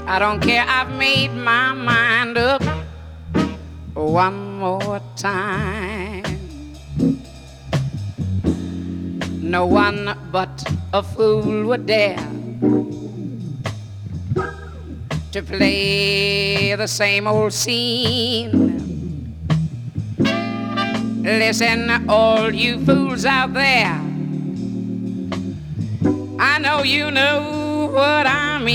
I don't care, I've made my mind up one more time. No one but a fool would dare to play the same old scene. Listen, all you fools out there, I know you know what I mean.